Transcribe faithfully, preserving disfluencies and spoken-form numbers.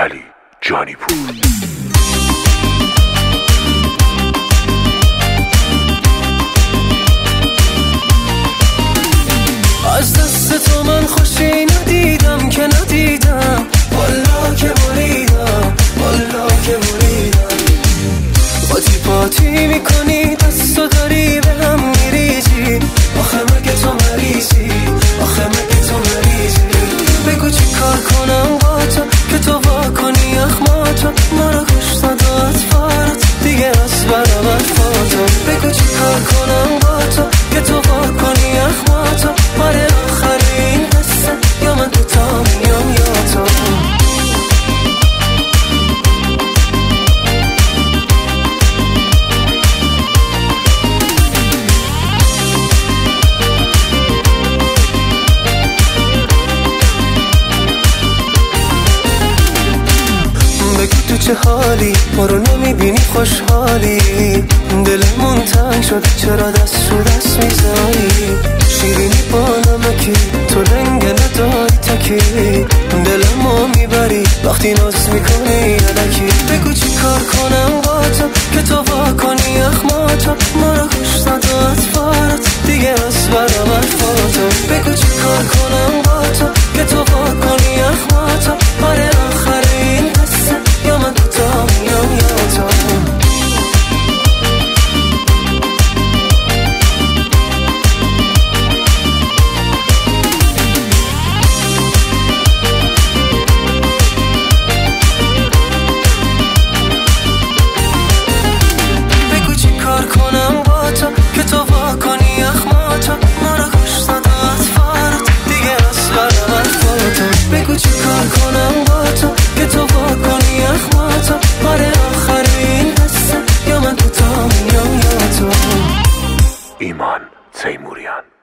علی جانی پور. از دست تو من خوشی ندیدم که ندیدم، والا که بریدم، والا که بریدم. قاطی پاتی میکنی دستو داری به هم میریزی، آخه مگه تو مریضی، آخه مگه تو مریضی. بگو چی کار کنم با تو که تو وا کنی اخماتو، مرا کشت داد فارت دیگه از برابر فاتو. بگو چی کار کنم با تو که تو وا کنی اخماتو، آره آخر این قصه یا من دوتا میام یا تو. بگو تو چه حالی، ما رو نمیبینی خوشحالی، دلمون تنگ شد چرا دست رو دست میزنی. شیرینی با نمکی تو رنگ نداری تکی، دلمو میبری وقتی ناز میکنی الکی. بگو چی کار کنم با تو که تو وا کنی اخماتو، ما رو کشت داد فارت دیگه از برابر فاتو. بگو چی کار کنم با تو که تو وا کنی اخماتو، آره آخر این قصه یا من دوتا میام یا تو. بگو چی کار کنم با تو که تو وا کنی اخماتو، ما رو کشت داد فارت دیگه از برابر فاتو. بگو چی کار کنم با تو که تو وا کنی اخماتو، آره آخر این قصه یا من دوتا میام یا تو. ایمان تیموریان.